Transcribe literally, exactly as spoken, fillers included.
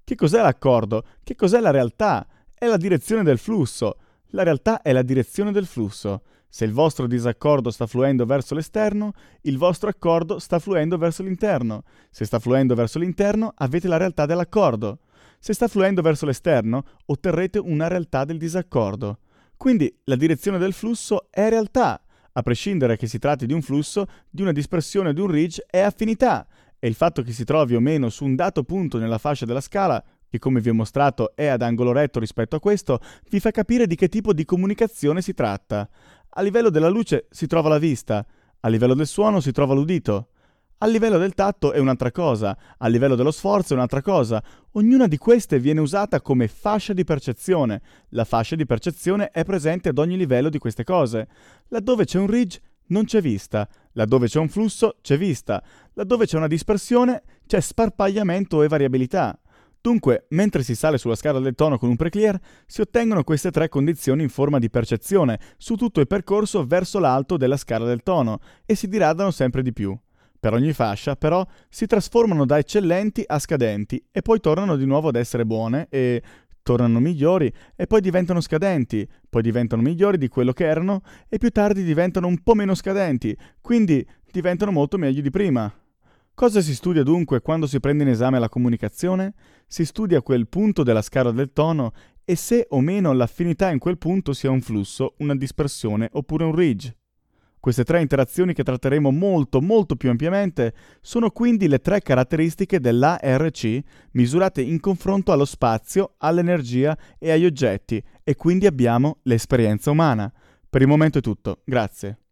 Che cos'è l'accordo? Che cos'è la realtà? È la direzione del flusso. La realtà è la direzione del flusso. Se il vostro disaccordo sta fluendo verso l'esterno, il vostro accordo sta fluendo verso l'interno. Se sta fluendo verso l'interno, avete la realtà dell'accordo. Se sta fluendo verso l'esterno, otterrete una realtà del disaccordo. Quindi la direzione del flusso è realtà. A prescindere che si tratti di un flusso, di una dispersione o di un ridge, è affinità. E il fatto che si trovi o meno su un dato punto nella fascia della scala, che come vi ho mostrato è ad angolo retto rispetto a questo, vi fa capire di che tipo di comunicazione si tratta. A livello della luce si trova la vista, a livello del suono si trova l'udito, a livello del tatto è un'altra cosa, a livello dello sforzo è un'altra cosa. Ognuna di queste viene usata come fascia di percezione. La fascia di percezione è presente ad ogni livello di queste cose. Laddove c'è un ridge non c'è vista, laddove c'è un flusso c'è vista, laddove c'è una dispersione c'è sparpagliamento e variabilità. Dunque, mentre si sale sulla scala del tono con un preclear, si ottengono queste tre condizioni in forma di percezione su tutto il percorso verso l'alto della scala del tono e si diradano sempre di più. Per ogni fascia, però, si trasformano da eccellenti a scadenti e poi tornano di nuovo ad essere buone e tornano migliori e poi diventano scadenti, poi diventano migliori di quello che erano e più tardi diventano un po' meno scadenti, quindi diventano molto meglio di prima. Cosa si studia dunque quando si prende in esame la comunicazione? Si studia quel punto della scala del tono e se o meno l'affinità in quel punto sia un flusso, una dispersione oppure un ridge. Queste tre interazioni che tratteremo molto molto più ampiamente sono quindi le tre caratteristiche dell'A R C misurate in confronto allo spazio, all'energia e agli oggetti e quindi abbiamo l'esperienza umana. Per il momento è tutto, grazie.